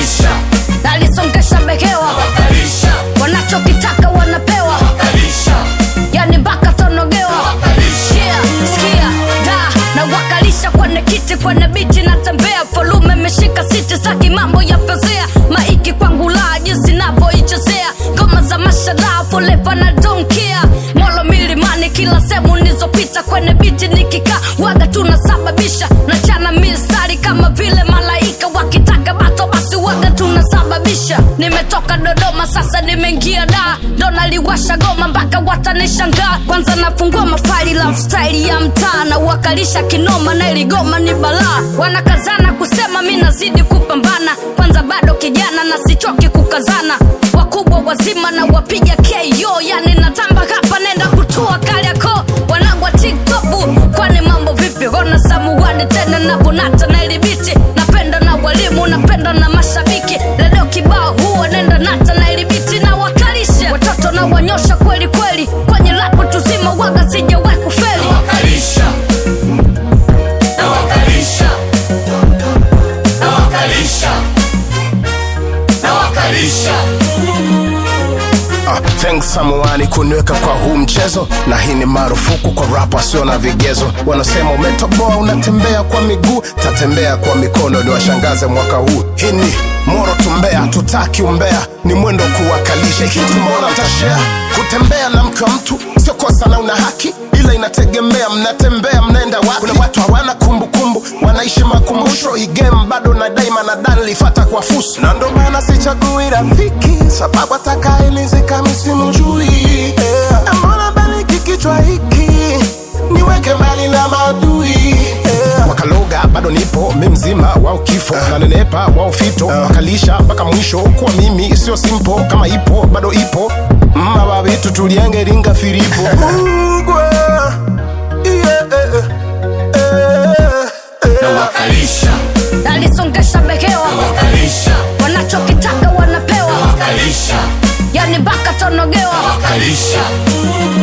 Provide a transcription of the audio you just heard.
wakalisha, nalisongesha behewa wakalisha, wanachokitaka wanapewa wakalisha, yani mpaka tonogewa wakalisha. Sikia, na wakalisha kwenye kiti kwenye biti natembea volume meshika siti saki mambo ya fezea maiki kwangu la jinsi navyoichezea ngoma za mashallah forever na don't care molo milimani kila sehemu nizopita kwenye biti nikikaa waga tunasababisha nachana mistari kama vile malaika wakitaka bato basi waga tunasababisha nimetoka Dodoma sasa nimeingia Dar ndo naliwasha goma mpaka watanishangaa kwanza nafungua mafaili lifestyle ya mtaa na wakalisha kinoma na iligoma ni balaa wanakazana kusema mimi nazidi kupambana kwanza bado kijana na sichoki kukazana wakubwa wazima na wapiga KO yani natamba hapa nenda kutua Kariakoo wanangu wa TikTok kwani mambo vipi ona samuani tena na bonata na ilibiti napenda na walimu napenda na mashabiki leo kibao huo nenda nata na ilibiti na wakalisha watoto na wanyosha kweli kweli kwenye lapo tuzima waga sijawahi kufeli Wakalisha, na wakalisha, na wakalisha, na wakalisha. Thanks samuani kuniweka kwa huu mchezo na hii ni marufuku kwa rap wasio na vigezo wanasema umetoboa unatembea kwa miguu tatembea kwa mikono ndio washangaze mwaka huu hii ni moro tumbea tutaki umbea ni mwendo kuwakalisha kitu mbona mtashare kutembea na mke wa mtu sio kosa na una haki ila inategemea mnatembea mnaenda wapi kuna watu hawana kumbukumbu wanaishi makumbusho hii game bado na daima na dan lifata kwa fusu na ndo maana sichagui rafiki sababu atakayenizika msimjui mbona bali kikichwa hiki niweke mbali na maadui wakaloga bado nipo mimi mzima wao kifo na nenepa wao fito wakalisha mpaka mwisho kwa mimi sio simple kama ipo bado ipo mama wetu tulienge ringa filipo Na wakalisha, nalisongesha behewa wakalisha, wanachokitaka wanapewa wakalisha, yani mpaka tonogewa wakalisha.